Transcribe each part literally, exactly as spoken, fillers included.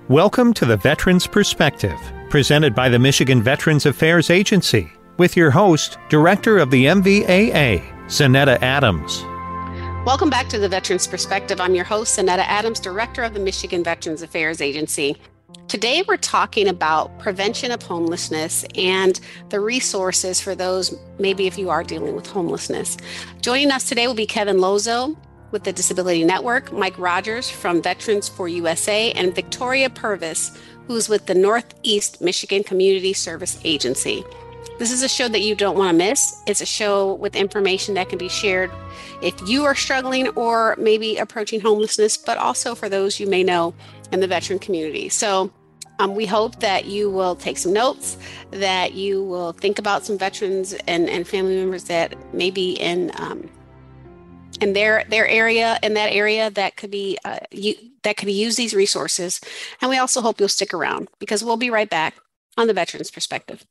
Welcome to the Veterans Perspective, presented by the Michigan Veterans Affairs Agency, with your host, Director of the M V A A, Zanetta Adams. Welcome back to the Veterans Perspective. I'm your host, Zanetta Adams, Director of the Michigan Veterans Affairs Agency. Today, we're talking about prevention of homelessness and the resources for those, maybe if you are dealing with homelessness. Joining us today will be Kevin Lozo with the Disability Network, Mike Rogers from Veterans for U S A, and Victoria Purvis, who's with the Northeast Michigan Community Service Agency. This is a show that you don't want to miss. It's a show with information that can be shared if you are struggling or maybe approaching homelessness, but also for those you may know in the veteran community. So um, we hope that you will take some notes, that you will think about some veterans and, and family members that may be in um, in their their area, in that area that could be uh, you, that could use these resources. And we also hope you'll stick around because we'll be right back on the Veterans Perspective.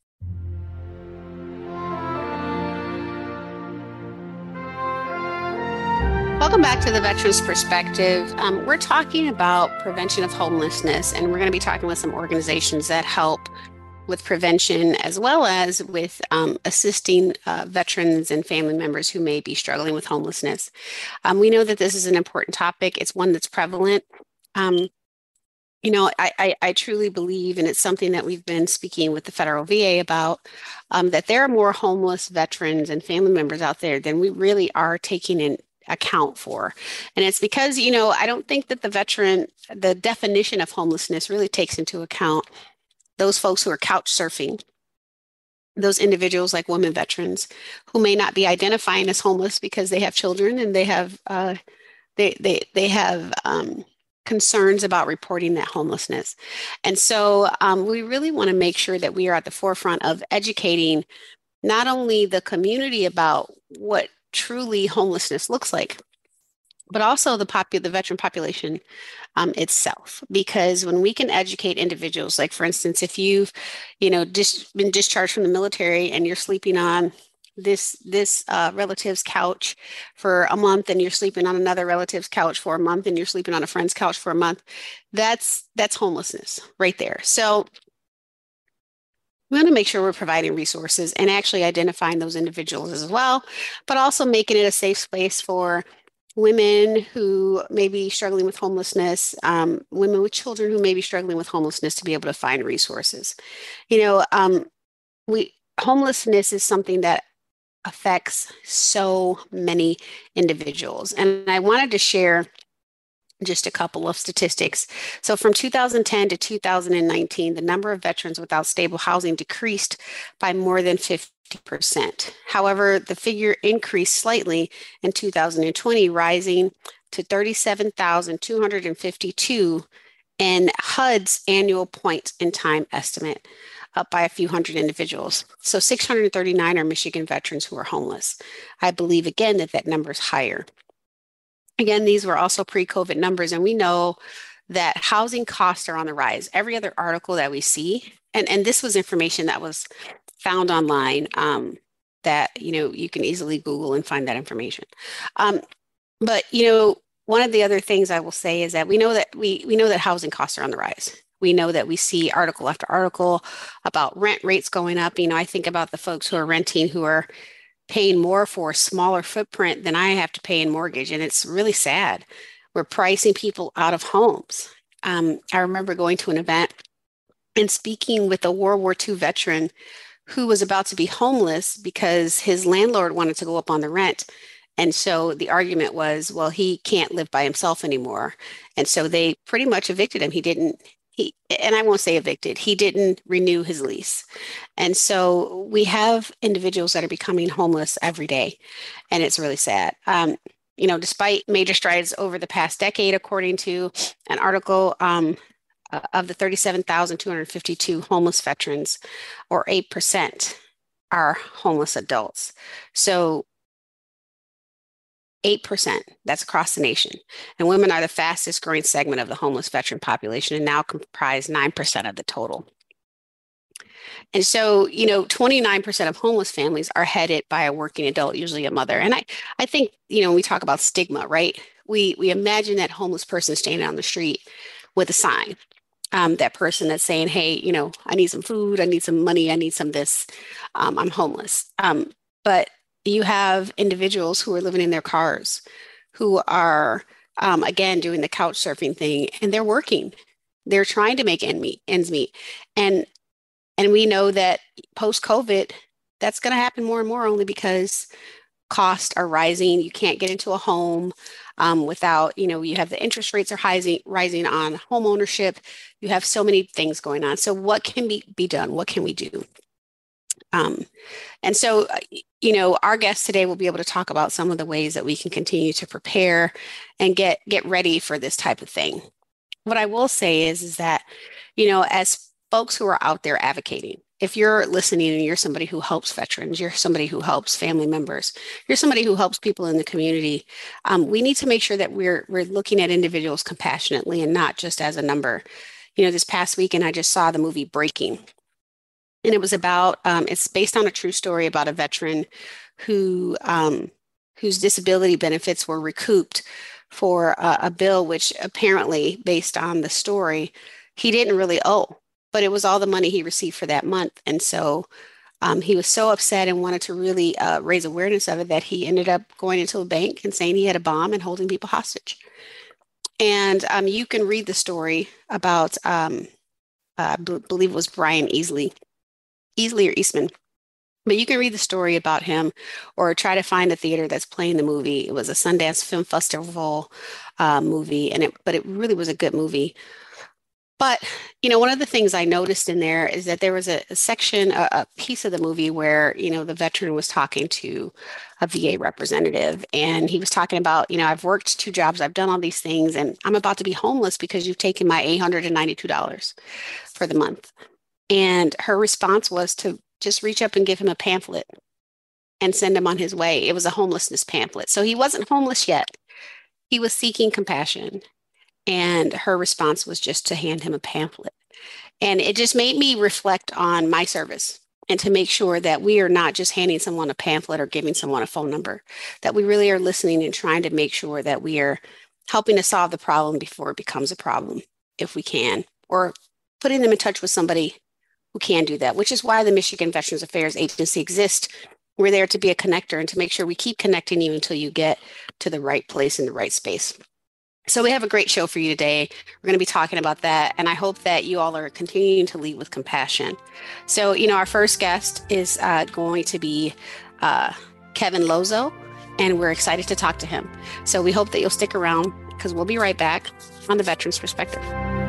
Welcome back to the Veterans Perspective. Um, we're talking about prevention of homelessness, and we're going to be talking with some organizations that help with prevention as well as with um, assisting uh, veterans and family members who may be struggling with homelessness. Um, we know that this is an important topic. It's one that's prevalent. Um, you know, I, I, I truly believe, and it's something that we've been speaking with the federal V A about, um, that there are more homeless veterans and family members out there than we really are taking in account for. And it's because, you know, I don't think that the veteran, the definition of homelessness really takes into account those folks who are couch surfing, those individuals like women veterans who may not be identifying as homeless because they have children and they have uh, they they they have um, concerns about reporting that homelessness. And so um, we really want to make sure that we are at the forefront of educating not only the community about what truly homelessness looks like, but also the popu- the veteran population um, itself. Because when we can educate individuals, like for instance, if you've, you know, dis- been discharged from the military and you're sleeping on this this uh, relative's couch for a month, and you're sleeping on another relative's couch for a month, and you're sleeping on a friend's couch for a month, that's that's homelessness right there. So we want to make sure we're providing resources and actually identifying those individuals as well, but also making it a safe space for women who may be struggling with homelessness, um, women with children who may be struggling with homelessness to be able to find resources. You know, um, we homelessness is something that affects so many individuals. And I wanted to share just a couple of statistics. So from two thousand ten to two thousand nineteen, the number of veterans without stable housing decreased by more than fifty percent. However, the figure increased slightly in two thousand twenty, rising to thirty-seven thousand two hundred fifty-two in H U D's annual point in time estimate, up by a few hundred individuals. So six hundred thirty-nine are Michigan veterans who are homeless. I believe, again, that that number is higher. Again, these were also pre-COVID numbers, and we know that housing costs are on the rise. Every other article that we see, and, and this was information that was found online um, that, you know, you can easily Google and find that information. Um, but, you know, one of the other things I will say is that we know that we, we know that housing costs are on the rise. We know that we see article after article about rent rates going up. You know, I think about the folks who are renting who are paying more for a smaller footprint than I have to pay in mortgage. And it's really sad. We're pricing people out of homes. Um, I remember going to an event and speaking with a World War Two veteran who was about to be homeless because his landlord wanted to go up on the rent. And so the argument was, well, he can't live by himself anymore. And so they pretty much evicted him. He didn't He, and I won't say evicted, he didn't renew his lease. And so we have individuals that are becoming homeless every day, and it's really sad. Um, you know, despite major strides over the past decade, according to an article um, uh, of the thirty-seven thousand two hundred fifty-two homeless veterans, or eight percent are homeless adults. So eight percent, that's across the nation. And women are the fastest growing segment of the homeless veteran population and now comprise nine percent of the total. And so, you know, twenty-nine percent of homeless families are headed by a working adult, usually a mother. And I, I think, you know, when we talk about stigma, right? We, we imagine that homeless person standing on the street with a sign. Um, that person that's saying, hey, you know, I need some food, I need some money, I need some this, um, I'm homeless. Um, but you have individuals who are living in their cars, who are, um, again, doing the couch surfing thing, and they're working. They're trying to make end meet, ends meet. And and we know that post-COVID, that's going to happen more and more only because costs are rising. You can't get into a home um, without, you know, you have the interest rates are rising, rising on home ownership. You have so many things going on. So what can be, be done? What can we do? Um, and so, uh, you know, our guest today will be able to talk about some of the ways that we can continue to prepare and get get ready for this type of thing. What I will say is, is that, you know, as folks who are out there advocating, if you're listening and you're somebody who helps veterans, you're somebody who helps family members, you're somebody who helps people in the community, um, we need to make sure that we're we're looking at individuals compassionately and not just as a number. You know, this past weekend I just saw the movie Breaking, and it was about um, it's based on a true story about a veteran who um, whose disability benefits were recouped for a, a bill which apparently, based on the story, he didn't really owe, but it was all the money he received for that month. And so um, he was so upset and wanted to really uh, raise awareness of it that he ended up going into a bank and saying he had a bomb and holding people hostage. And um, you can read the story about, um, uh, I b- believe it was Brian Easley, Easley or Eastman. But you can read the story about him or try to find a theater that's playing the movie. It was a Sundance Film Festival uh, movie, and it, but it really was a good movie. But, you know, one of the things I noticed in there is that there was a, a section, a, a piece of the movie where, you know, the veteran was talking to a V A representative, and he was talking about, you know, I've worked two jobs, I've done all these things, and I'm about to be homeless because you've taken my eight hundred ninety-two dollars for the month. And her response was to just reach up and give him a pamphlet and send him on his way. It was a homelessness pamphlet. So he wasn't homeless yet. He was seeking compassion. And her response was just to hand him a pamphlet. And it just made me reflect on my service and to make sure that we are not just handing someone a pamphlet or giving someone a phone number, that we really are listening and trying to make sure that we are helping to solve the problem before it becomes a problem, if we can, or putting them in touch with somebody who can do that, which is why the Michigan Veterans Affairs Agency exists. We're there to be a connector and to make sure we keep connecting you until you get to the right place in the right space. So we have a great show for you today. We're going to be talking about that, and I hope that you all are continuing to lead with compassion. So, you know, our first guest is uh, going to be uh, Kevin Lozo, and we're excited to talk to him. So we hope that you'll stick around because we'll be right back on the Veterans Perspective.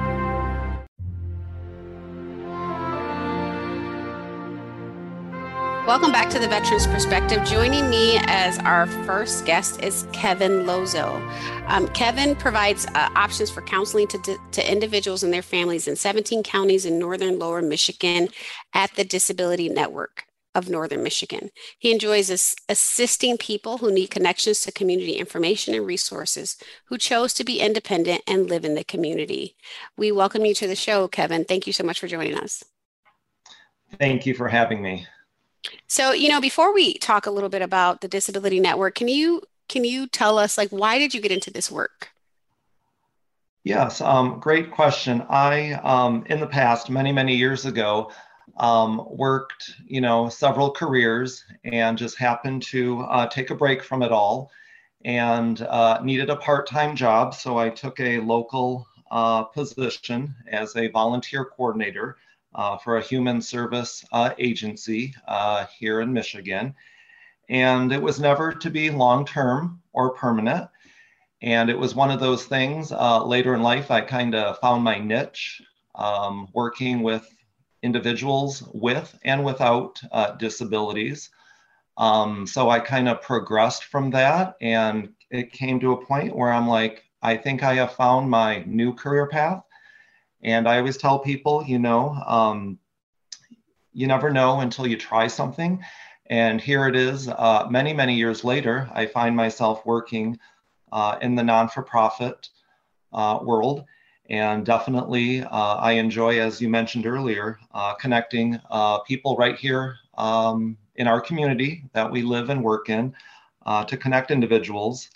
Welcome back to the Veterans Perspective. Joining me as our first guest is Kevin Lozo. Um, Kevin provides uh, options for counseling to, di- to individuals and their families in seventeen counties in northern lower Michigan at the Disability Network of Northern Michigan. He enjoys ass- assisting people who need connections to community information and resources, who chose to be independent and live in the community. We welcome you to the show, Kevin. Thank you so much for joining us. Thank you for having me. So, you know, before we talk a little bit about the Disability Network, can you can you tell us, like, why did you get into this work? Yes, um, great question. I, um, in the past, many, many years ago, um, worked, you know, several careers and just happened to uh, take a break from it all and uh, needed a part-time job. So I took a local uh, position as a volunteer coordinator uh, for a human service uh, agency uh, here in Michigan. And it was never to be long-term or permanent. And it was one of those things uh, later in life, I kind of found my niche um, working with individuals with and without uh, disabilities. Um, so I kind of progressed from that, and it came to a point where I'm like, I think I have found my new career path. And I always tell people, you know, um, you never know until you try something. And here it is, uh, many, many years later, I find myself working uh, in the non-for-profit uh, world. And definitely, uh, I enjoy, as you mentioned earlier, uh, connecting uh, people right here um, in our community that we live and work in uh, to connect individuals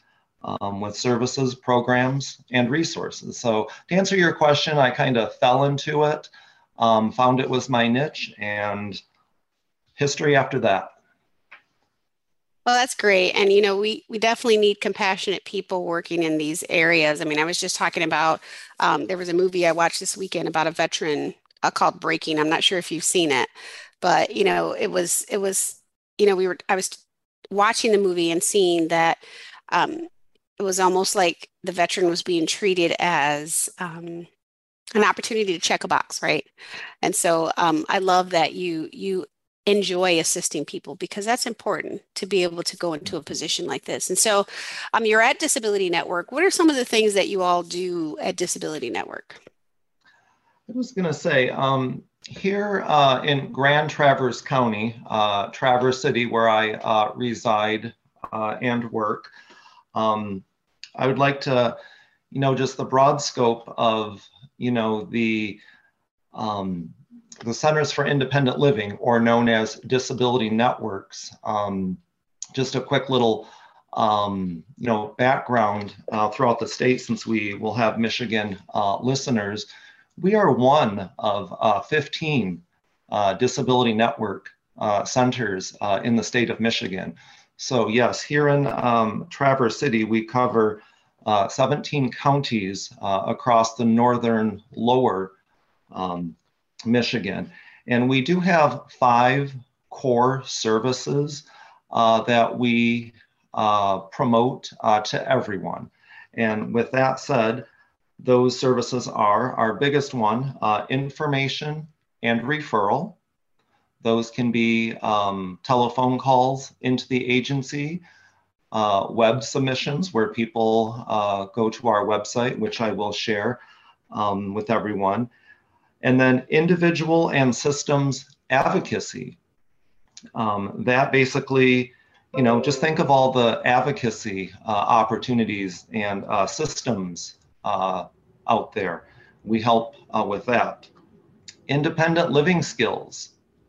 um, with services, programs, and resources. So to answer your question, I kind of fell into it, um, found it was my niche, and history after that. Well, that's great. And you know, we we definitely need compassionate people working in these areas. I mean, I was just talking about um, there was a movie I watched this weekend about a veteran uh, called Breaking. I'm not sure if you've seen it, but you know, it was it was you know, we were I was watching the movie and seeing that um, it was almost like the veteran was being treated as um, an opportunity to check a box, right? And so um, I love that you you enjoy assisting people because that's important to be able to go into a position like this. And so um, you're at Disability Network. What are some of the things that you all do at Disability Network? I was going to say, um, here uh, in Grand Traverse County, uh, Traverse City, where I uh, reside uh, and work, um, I would like to, you know, just the broad scope of, you know, the um, the Centers for Independent Living, or known as Disability Networks. Um, just a quick little, um, you know, background uh, throughout the state, since we will have Michigan uh, listeners. We are one of uh, fifteen uh, disability network uh, centers uh, in the state of Michigan. So yes, here in um, Traverse City, we cover uh, seventeen counties uh, across the northern lower um, Michigan. And we do have five core services uh, that we uh, promote uh, to everyone. And with that said, those services are our biggest one, uh, information and referral. Those can be um, telephone calls into the agency, uh, web submissions where people uh, go to our website, which I will share um, with everyone. And then individual and systems advocacy. Um, that basically, you know, just think of all the advocacy uh, opportunities and uh, systems uh, out there. We help uh, with that. Independent living skills.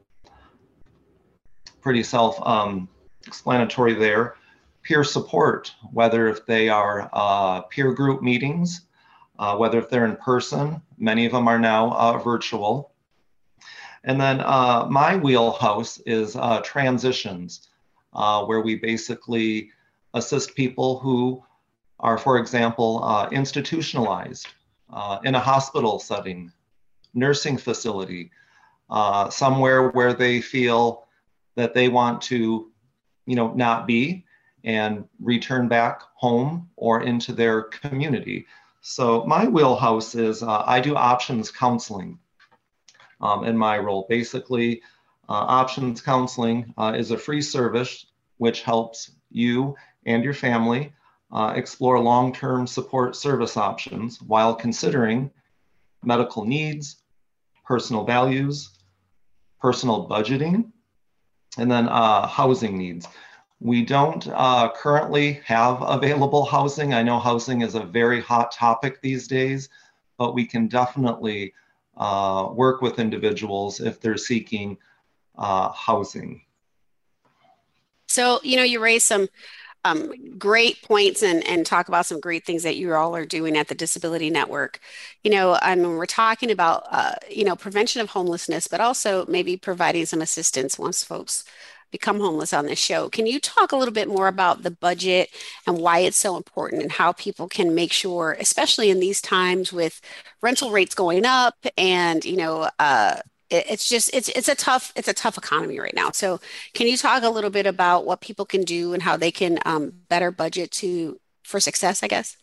Pretty self-explanatory um, there. Peer support, whether if they are uh, peer group meetings, Uh, whether if they're in person, many of them are now uh, virtual. And then uh, my wheelhouse is uh, transitions, uh, where we basically assist people who are, for example, uh, institutionalized uh, in a hospital setting, nursing facility, uh, somewhere where they feel that they want to, you know, not be and return back home or into their community. So my wheelhouse is uh, I do options counseling um, in my role. Basically, uh, options counseling uh, is a free service which helps you and your family uh, explore long-term support service options while considering medical needs, personal values, personal budgeting, and then uh, housing needs. We don't uh, currently have available housing. I know housing is a very hot topic these days, but we can definitely uh, work with individuals if they're seeking uh, housing. So, you know, you raised some um, great points and, and talk about some great things that you all are doing at the Disability Network. You know, I mean, we're talking about, uh, you know, prevention of homelessness, but also maybe providing some assistance once folks become homeless on this show. Can you talk a little bit more about the budget and why it's so important and how people can make sure, especially in these times with rental rates going up and, you know, uh, it, it's just, it's, it's a tough, it's a tough economy right now. So can you talk a little bit about what people can do and how they can um, better budget to, for success, I guess?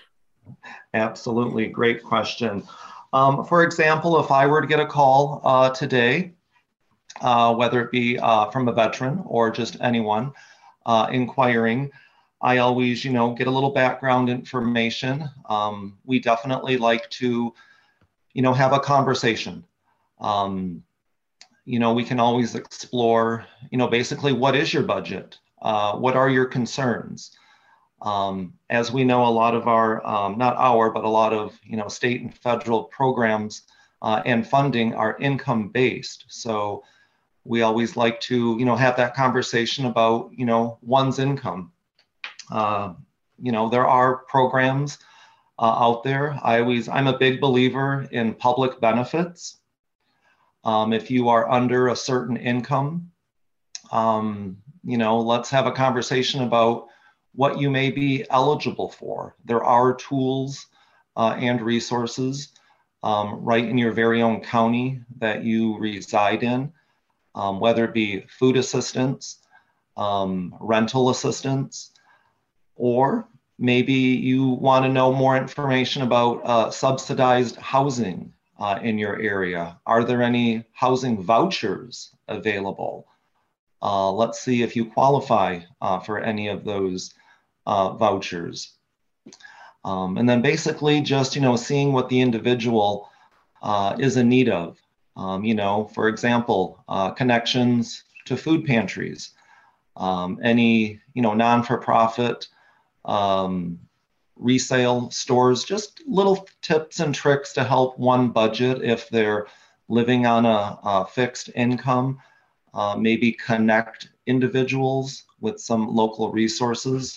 Absolutely. Great question. Um, for example, if I were to get a call uh, today, Uh, whether it be uh, from a veteran or just anyone uh, inquiring, I always, you know, get a little background information. Um, we definitely like to, you know, have a conversation. Um, you know, we can always explore, you know, basically what is your budget? Uh, what are your concerns? Um, as we know, a lot of our, um, not our, but a lot of, you know, state and federal programs uh, and funding are income based. So we always like to, you know, have that conversation about, you know, one's income. Uh, you know, there are programs uh, out there. I always, I'm a big believer in public benefits. Um, if you are under a certain income, um, you know, let's have a conversation about what you may be eligible for. There are tools uh, and resources um, right in your very own county that you reside in, um, whether it be food assistance, um, rental assistance, or maybe you want to know more information about uh, subsidized housing uh, in your area. Are there any housing vouchers available? Uh, let's see if you qualify uh, for any of those uh, vouchers. Um, and then basically just, you know, seeing what the individual uh, is in need of. Um, you know, for example, uh, connections to food pantries, um, any, you know, non-for-profit um, resale stores, just little tips and tricks to help one budget if they're living on a, a fixed income, uh, maybe connect individuals with some local resources.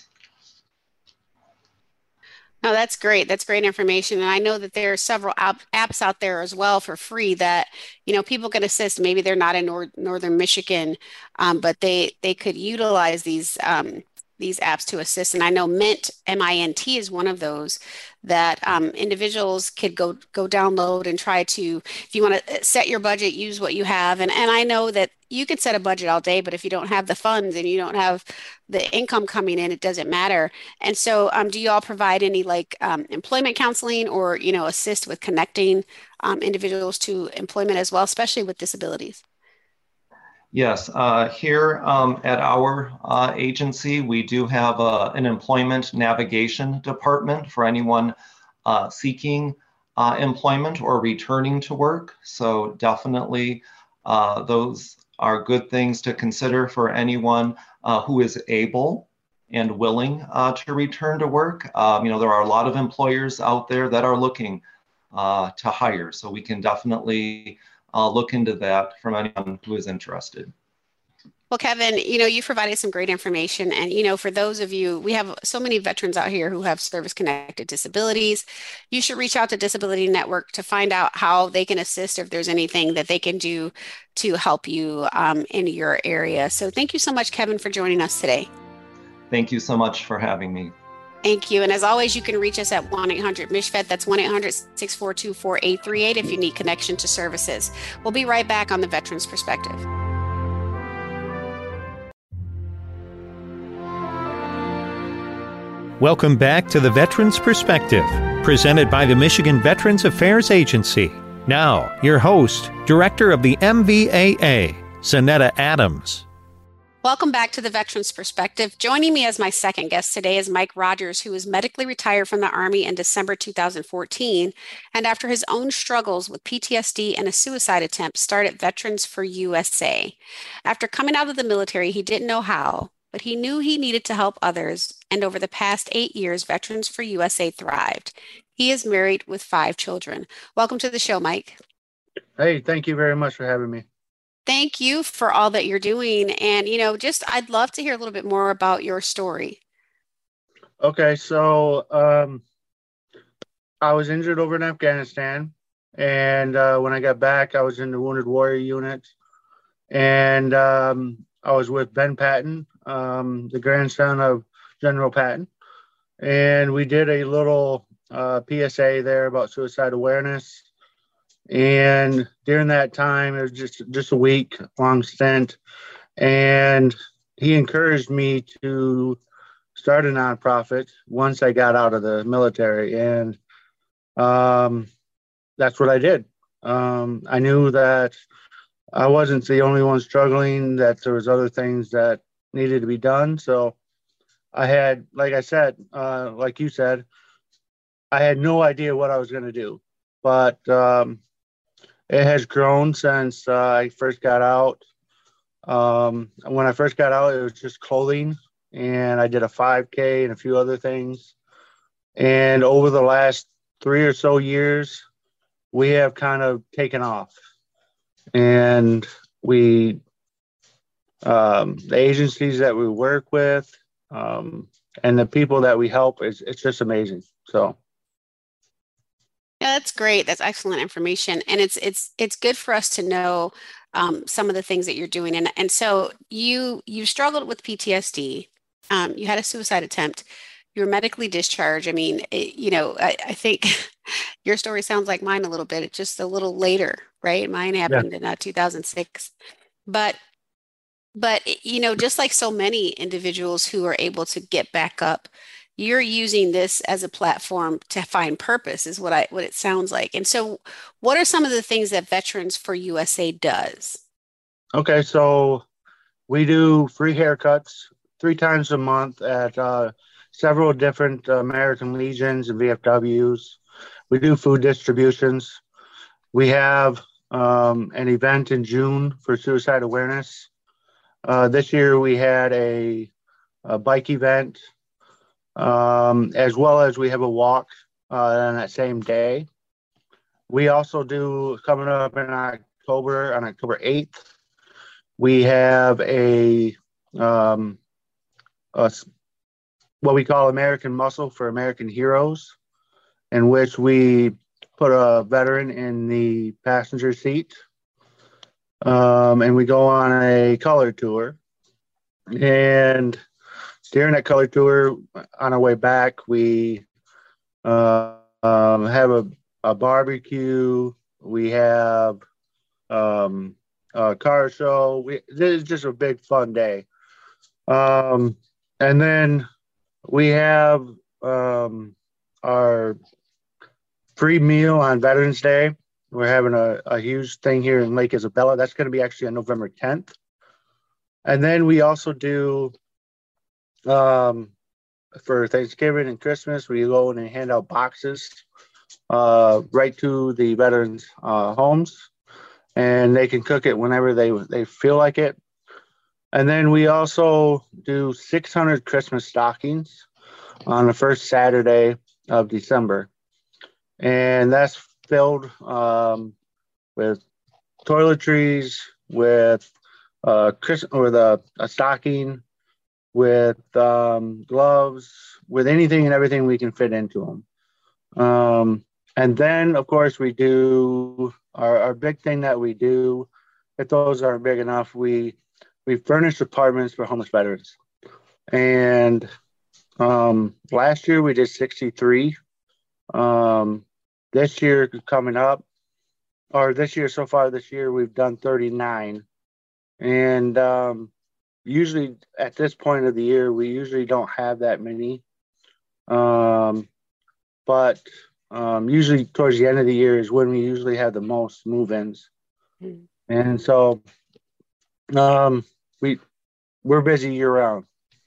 No, that's great. That's great information. And I know that there are several app, apps out there as well for free that, you know, people can assist. Maybe they're not in nor Northern Michigan, um, but they they could utilize these um, these apps to assist. And I know Mint, M I N T, is one of those that um, individuals could go go download and try to, if you want to set your budget, use what you have. And and I know that you could set a budget all day, but if you don't have the funds and you don't have the income coming in, it doesn't matter. And so, um, do you all provide any like um, employment counseling or, you know, assist with connecting um, individuals to employment as well, especially with disabilities? Yes, uh, here um, at our uh, agency, we do have a, an employment navigation department for anyone uh, seeking uh, employment or returning to work. So definitely uh, those are good things to consider for anyone uh, who is able and willing uh, to return to work. Um, you know, there are a lot of employers out there that are looking uh, to hire, so we can definitely uh, look into that from anyone who is interested. Well, Kevin, you know, you provided some great information. And, you know, for those of you, we have so many veterans out here who have service-connected disabilities. You should reach out to Disability Network to find out how they can assist, if there's anything that they can do to help you um, in your area. So thank you so much, Kevin, for joining us today. Thank you so much for having me. Thank you. And as always, you can reach us at one eight hundred M I S H F E D. That's one eight hundred, six four two, four eight three eight if you need connection to services. We'll be right back on the Veterans Perspective. Welcome back to the Veterans Perspective, presented by the Michigan Veterans Affairs Agency. Now, your host, Director of the M V A A, Zanetta Adams. Welcome back to the Veterans Perspective. Joining me as my second guest today is Mike Rogers, who is medically retired from the Army in December two thousand fourteen, and after his own struggles with P T S D and a suicide attempt, started Veterans for U S A. After coming out of the military, he didn't know how, but he knew he needed to help others, and over the past eight years, Veterans for U S A thrived. He is married with five children. Welcome to the show, Mike. Hey, thank you very much for having me. Thank you for all that you're doing. And, you know, just I'd love to hear a little bit more about your story. Okay, so um, I was injured over in Afghanistan. And uh, when I got back, I was in the Wounded Warrior Unit. And um, I was with Ben Patton, um, the grandson of General Patton. And we did a little uh, P S A there about suicide awareness. And during that time, it was just, just a week long stint. And he encouraged me to start a nonprofit once I got out of the military. And um, that's what I did. Um, I knew that I wasn't the only one struggling, that there was other things that needed to be done. So I had, like I said, uh, like you said, I had no idea what I was going to do. But um, it has grown since uh, I first got out. Um, when I first got out, it was just clothing, and I did a five K and a few other things. And over the last three or so years, we have kind of taken off. And we, um, the agencies that we work with, um, and the people that we help is it's just amazing. So Yeah, that's great. That's excellent information, and it's it's it's good for us to know um, some of the things that you're doing. And and so you you struggled with P T S D. Um, you had a suicide attempt. You were medically discharged. I mean, it, you know, I, I think your story sounds like mine a little bit. It's just a little later, right? Mine yeah, happened in uh, two thousand six, but but you know, just like so many individuals who are able to get back up, you're using this as a platform to find purpose, is what I what it sounds like. And so, what are some of the things that Veterans for U S A does? okay. So we do free haircuts three times a month at uh, several different American Legions and V F Ws. We do food distributions. We have um, an event in June for suicide awareness. Uh, this year we had a, a bike event, um, as well as we have a walk uh, on that same day. We also do, coming up in October, on October eighth, we have a, um, a what we call American Muscle for American Heroes, in which we put a veteran in the passenger seat, um, and we go on a color tour. And during that color tour, on our way back, we uh, um, have a, a barbecue. We have um, a car show. We, this is just a big fun day. Um, and then we have um, our free meal on Veterans Day. We're having a, a huge thing here in Lake Isabella. That's going to be actually on November tenth. And then we also do, um, for Thanksgiving and Christmas, we go in and hand out boxes uh, right to the veterans' uh, homes, and they can cook it whenever they, they feel like it. And then we also do six hundred Christmas stockings on the first Saturday of December. And that's filled um, with toiletries, with uh, Chris, with a, a stocking, with um, gloves, with anything and everything we can fit into them. Um, and then, of course, we do our, our big thing that we do. If those aren't big enough, we we furnish apartments for homeless veterans. And um, last year we did sixty-three. Um, this year coming up, or this year so far this year, we've done thirty-nine. And um, usually at this point of the year, we usually don't have that many. Um, but um, usually towards the end of the year is when we usually have the most move-ins. Mm-hmm. And so um, we, we're busy year round.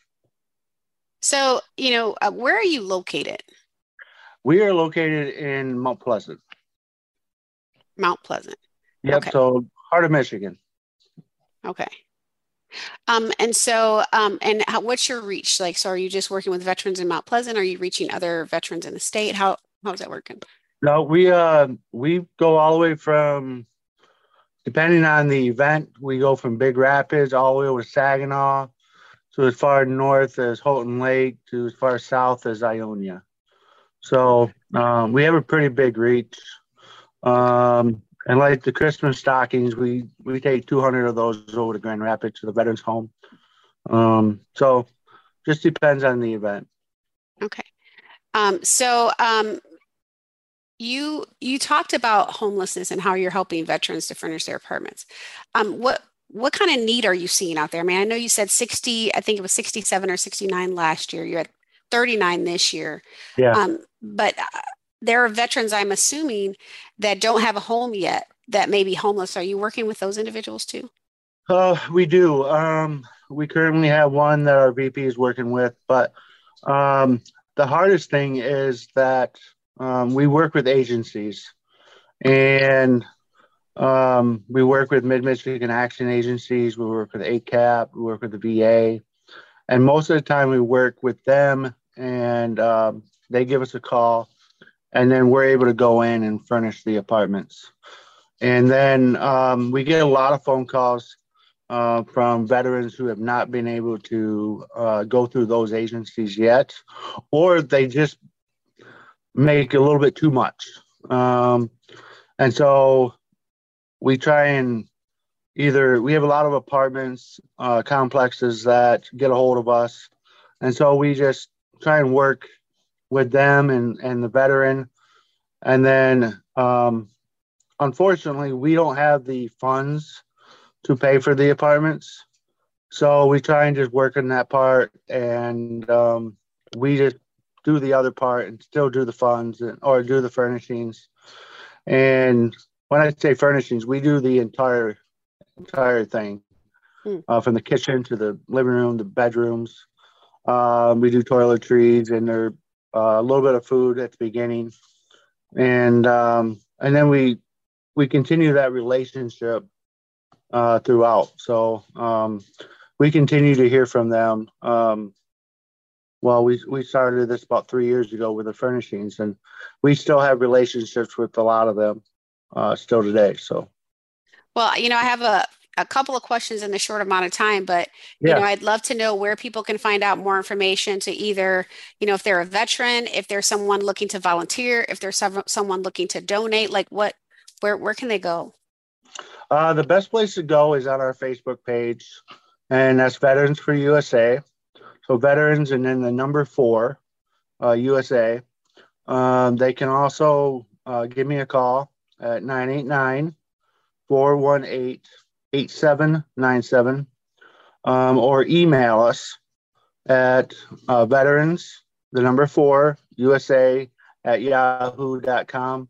So, you know, uh, where are you located? We are located in Mount Pleasant. Mount Pleasant. Yep. Okay. So heart of Michigan. Okay. Um, and so, um, and how, what's your reach? Like, so are you just working with veterans in Mount Pleasant? Or are you reaching other veterans in the state? How, how's that working? No, we, uh, we go all the way from, depending on the event, we go from Big Rapids all the way over to Saginaw, to as far north as Houghton Lake, to as far south as Ionia. So um, we have a pretty big reach. Um, and like the Christmas stockings, we, we take two hundred of those over to Grand Rapids to the Veterans Home. Um, so just depends on the event. Okay. Um, so um, you you talked about homelessness and how you're helping veterans to furnish their apartments. Um, what what kind of need are you seeing out there? I mean, I know you said sixty, I think it was sixty-seven or sixty-nine last year. You're at thirty-nine this year. Yeah. Um, but uh, there are veterans, I'm assuming, that don't have a home yet, that may be homeless. Are you working with those individuals too? Uh, we do. Um, we currently have one that our V P is working with, but um, the hardest thing is that um, we work with agencies, and um, we work with Mid-Michigan Action Agencies, we work with A C A P, we work with the V A, and most of the time we work with them, and um, they give us a call, and then we're able to go in and furnish the apartments. And then um, we get a lot of phone calls uh, from veterans who have not been able to uh, go through those agencies yet, or they just make a little bit too much. Um, and so we try and either, we have a lot of apartments, uh, complexes that get a hold of us. And so we just try and work with them and, and the veteran. And then, um, unfortunately, we don't have the funds to pay for the apartments. So we try and just work on that part, and um, we just do the other part and still do the funds and, or do the furnishings. And when I say furnishings, we do the entire entire thing, Hmm. uh, from the kitchen to the living room, the bedrooms. Um, we do toiletries and there uh, a little bit of food at the beginning, and um, and then we we continue that relationship uh, throughout. So um, we continue to hear from them. Um, well, we we started this about three years ago with the furnishings, and we still have relationships with a lot of them uh, still today. So Well, you know, I have a, a couple of questions in the short amount of time, but, you know, yeah, I'd love to know where people can find out more information to either, you know, if they're a veteran, if there's someone looking to volunteer, if there's some, someone looking to donate, like what, where, where can they go? uh, the best place to go is on our Facebook page, and that's Veterans for U S A. So veterans and then the number four, uh, U S A. Um, they can also uh, give me a call at nine eight nine, four one eight, eight seven nine seven, um, or email us at uh, veterans, the number four, U S A at yahoo dot com.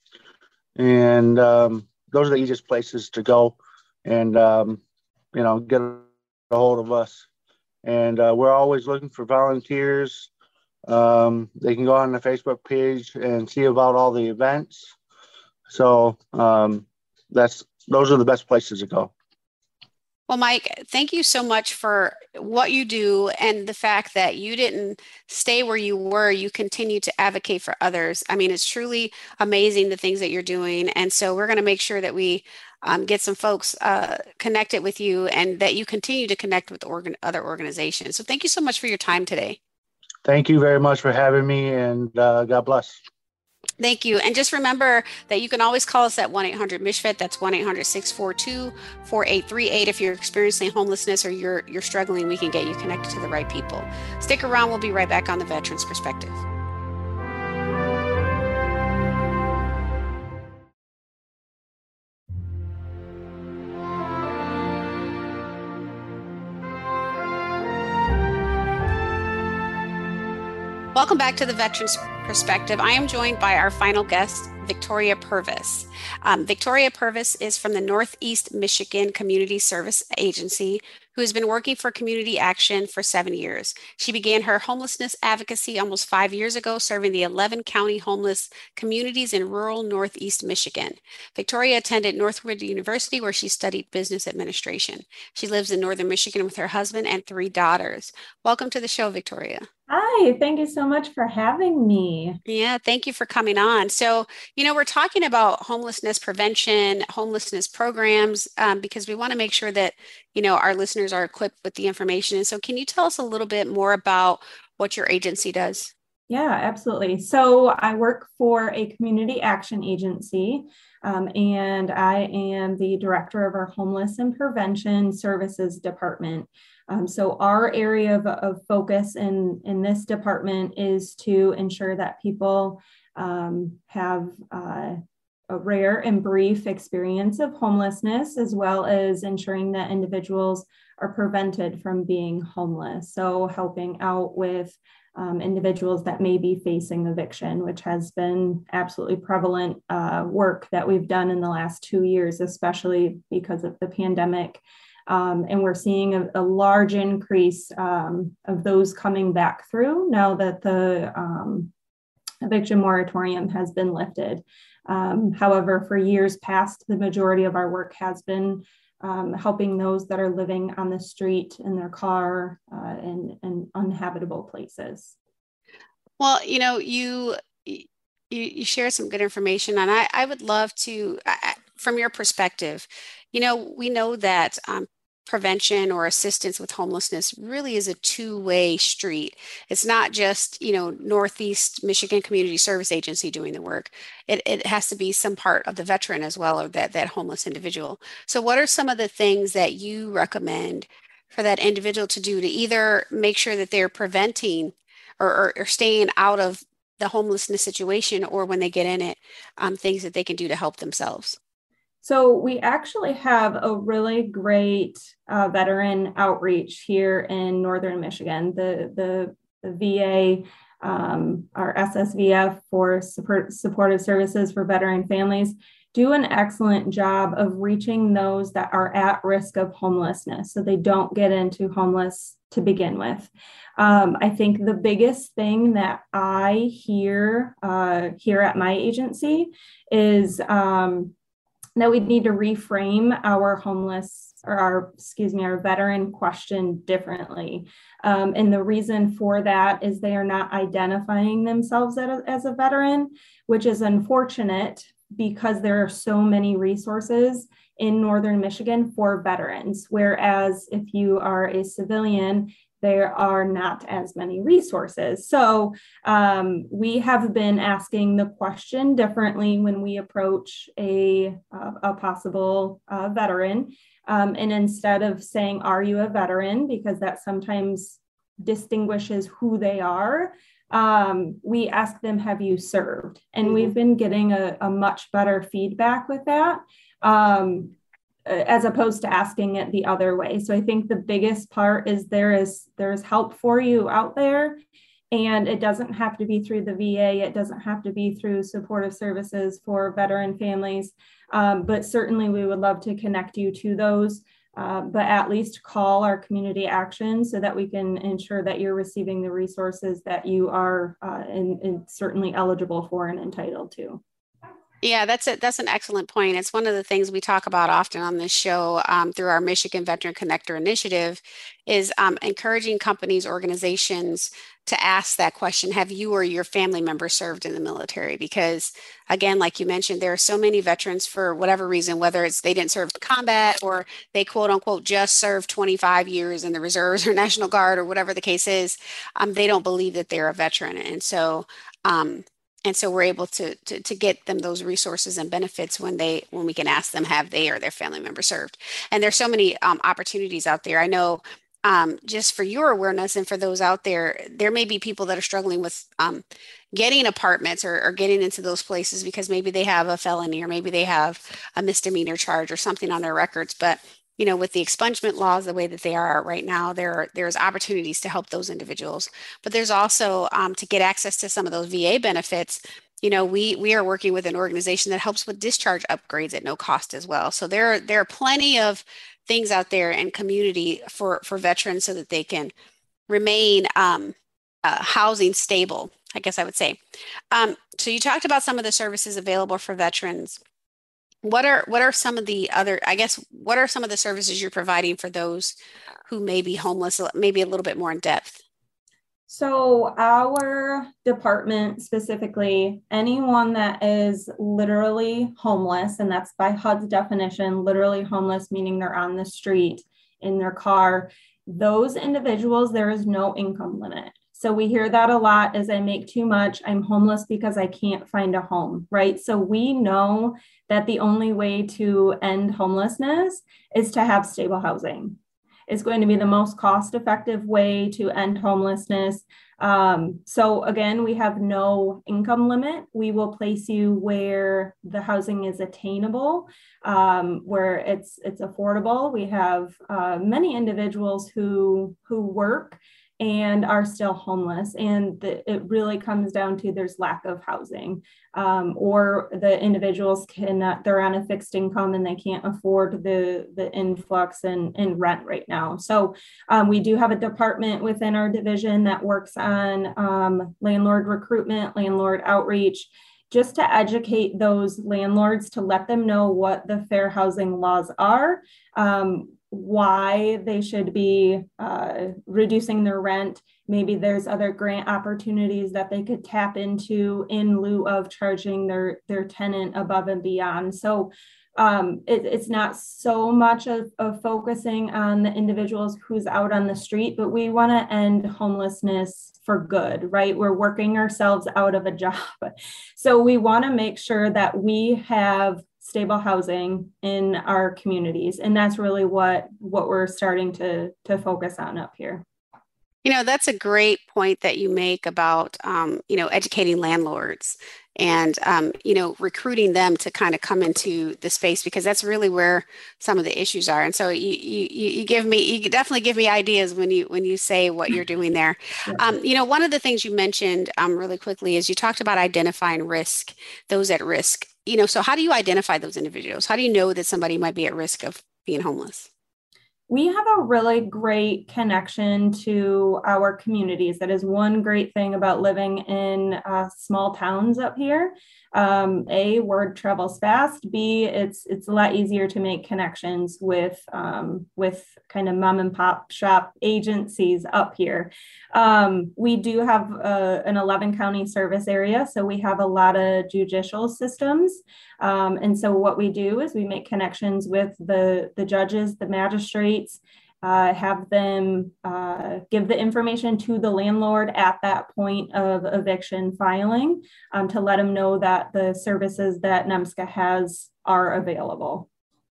And um, those are the easiest places to go and, um, you know, get a hold of us. And uh, we're always looking for volunteers. Um, they can go on the Facebook page and see about all the events. So um, that's those are the best places to go. Well, Mike, thank you so much for what you do and the fact that you didn't stay where you were. You continue to advocate for others. I mean, it's truly amazing the things that you're doing. And so we're going to make sure that we um, get some folks uh, connected with you and that you continue to connect with organ- other organizations. So thank you so much for your time today. Thank you very much for having me, and uh, God bless. Thank you. And just remember that you can always call us at one eight hundred M I S H F I T. That's one eight hundred, six four two, four eight three eight. If you're experiencing homelessness or you're you're struggling, we can get you connected to the right people. Stick around. We'll be right back on The Veterans Perspective. Welcome back to The Veterans Perspective. I am joined by our final guest, Victoria Purvis. Um, Victoria Purvis is from the Northeast Michigan Community Service Agency, who has been working for community action for seven years. She began her homelessness advocacy almost five years ago, serving the eleven county homeless communities in rural Northeast Michigan. Victoria attended Northwood University, where she studied business administration. She lives in Northern Michigan with her husband and three daughters. Welcome to the show, Victoria. Hi, thank you so much for having me. Yeah, thank you for coming on. So, you know, we're talking about homelessness prevention, homelessness programs, um, because we want to make sure that, you know, our listeners are equipped with the information. And so can you tell us a little bit more about what your agency does? Yeah, absolutely. So I work for a community action agency, um, and I am the director of our homeless and prevention services department. Um, so our area of, of focus in, in this department is to ensure that people um, have uh, a rare and brief experience of homelessness, as well as ensuring that individuals are prevented from being homeless. So helping out with um, individuals that may be facing eviction, which has been absolutely prevalent uh, work that we've done in the last two years, especially because of the pandemic. Um, and we're seeing a, a large increase um, of those coming back through now that the um, eviction moratorium has been lifted. Um, however, for years past, the majority of our work has been um, helping those that are living on the street in their car uh, in, in uninhabitable places. Well, you know, you you, you share some good information, and I, I would love to, I, from your perspective, you know, we know that um, prevention or assistance with homelessness really is a two-way street. It's not just, you know, Northeast Michigan Community Service Agency doing the work. It, it has to be some part of the veteran as well, or that, that homeless individual. So what are some of the things that you recommend for that individual to do to either make sure that they're preventing or, or, or staying out of the homelessness situation, or when they get in it, um, things that they can do to help themselves? So we actually have a really great uh, veteran outreach here in Northern Michigan. The, the, the V A, um, our S S V F for support, supportive services for veteran families, do an excellent job of reaching those that are at risk of homelessness, so they don't get into homeless to begin with. Um, I think the biggest thing that I hear uh, here at my agency is um, that we need to reframe our homeless or our, excuse me, our veteran question differently. Um, and the reason for that is they are not identifying themselves as a, as a veteran, which is unfortunate because there are so many resources in Northern Michigan for veterans. Whereas if you are a civilian, there are not as many resources. So um, we have been asking the question differently when we approach a, uh, a possible uh, veteran. Um, and instead of saying, are you a veteran? Because that sometimes distinguishes who they are. Um, we ask them, have you served? And mm-hmm. we've been getting a, a much better feedback with that. Um, as opposed to asking it the other way. So I think the biggest part is there is there's help for you out there, and it doesn't have to be through the V A. It doesn't have to be through supportive services for veteran families, um, but certainly we would love to connect you to those, uh, but at least call our community action so that we can ensure that you're receiving the resources that you are uh, and, and certainly eligible for and entitled to. Yeah, that's it. That's an excellent point. It's one of the things we talk about often on this show um, through our Michigan Veteran Connector initiative is um, encouraging companies, organizations to ask that question, have you or your family member served in the military? Because again, like you mentioned, there are so many veterans for whatever reason, whether it's they didn't serve combat or they quote unquote just served twenty-five years in the reserves or National Guard or whatever the case is, um, they don't believe that they're a veteran. And so um, And so we're able to, to to get them those resources and benefits when they when we can ask them, have they or their family member served? And there's so many um, opportunities out there. I know um, just for your awareness and for those out there, there may be people that are struggling with um, getting apartments or, or getting into those places because maybe they have a felony or maybe they have a misdemeanor charge or something on their records. But you know, with the expungement laws the way that they are right now, there are, there's opportunities to help those individuals. But there's also um, to get access to some of those V A benefits. You know, we we are working with an organization that helps with discharge upgrades at no cost as well. So there there are plenty of things out there in community for for veterans so that they can remain um, uh, housing stable, I guess I would say. Um, so you talked about some of the services available for veterans. What are what are some of the other, I guess, what are some of the services you're providing for those who may be homeless, maybe a little bit more in depth? So our department specifically, anyone that is literally homeless, and that's by H U D's definition, literally homeless, meaning they're on the street in their car, those individuals, there is no income limit. So we hear that a lot as I make too much, I'm homeless because I can't find a home, right? So we know that the only way to end homelessness is to have stable housing. It's going to be the most cost-effective way to end homelessness. Um, so again, we have no income limit. We will place you where the housing is attainable, um, where it's it's affordable. We have uh, many individuals who who work and are still homeless. And the, it really comes down to there's lack of housing, um, or the individuals cannot, they're on a fixed income and they can't afford the, the influx and, and rent right now. So um, we do have a department within our division that works on um, landlord recruitment, landlord outreach, just to educate those landlords to let them know what the fair housing laws are, um, why they should be uh, reducing their rent. Maybe there's other grant opportunities that they could tap into in lieu of charging their, their tenant above and beyond. So um, it, it's not so much of, of focusing on the individuals who's out on the street, but we want to end homelessness for good, right? We're working ourselves out of a job. So we want to make sure that we have stable housing in our communities. And that's really what, what we're starting to, to focus on up here. You know, that's a great point that you make about, um, you know, educating landlords and, um, you know, recruiting them to kind of come into the space, because that's really where some of the issues are. And so you, you, you give me, you definitely give me ideas when you, when you say what you're doing there. Um, you know, one of the things you mentioned um, really quickly is you talked about identifying risk, those at risk. You know, so how do you identify those individuals? How do you know that somebody might be at risk of being homeless? We have a really great connection to our communities. That is one great thing about living in uh, small towns up here. Um, A, word travels fast. B, it's it's a lot easier to make connections with um, with kind of mom and pop shop agencies up here. Um, we do have uh, an eleven county service area, so we have a lot of judicial systems. Um, and so what we do is we make connections with the, the judges, the magistrates, uh, have them uh, give the information to the landlord at that point of eviction filing um, to let them know that the services that NEMSCA has are available.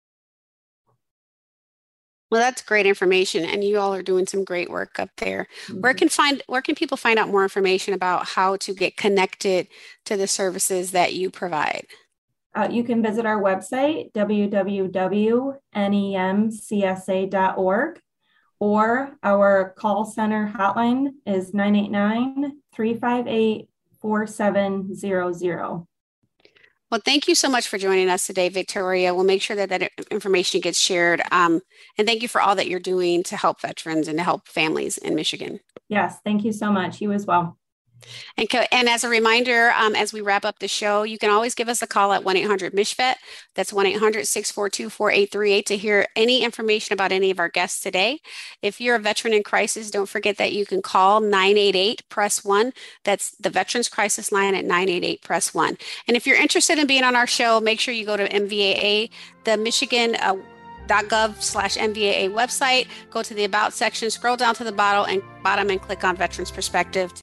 Well, that's great information, and you all are doing some great work up there. Mm-hmm. Where can find where can people find out more information about how to get connected to the services that you provide? Uh, you can visit our website, w w w dot n e m c s a dot org, or our call center hotline is nine eight nine, three five eight, four seven zero zero. Well, thank you so much for joining us today, Victoria. We'll make sure that that information gets shared. Um, and thank you for all that you're doing to help veterans and to help families in Michigan. Yes, thank you so much. You as well. And, co- and as a reminder, um, as we wrap up the show, you can always give us a call at one eight hundred M I S H V E T. That's one eight hundred, six four two, four eight three eight to hear any information about any of our guests today. If you're a veteran in crisis, don't forget that you can call nine eight eight, press one. That's the Veterans Crisis Line at nine eight eight, press one. And if you're interested in being on our show, make sure you go to M V A A, the Michigan uh, .gov slash M V A A website, go to the About section, scroll down to the bottom and, bottom and click on Veterans Perspective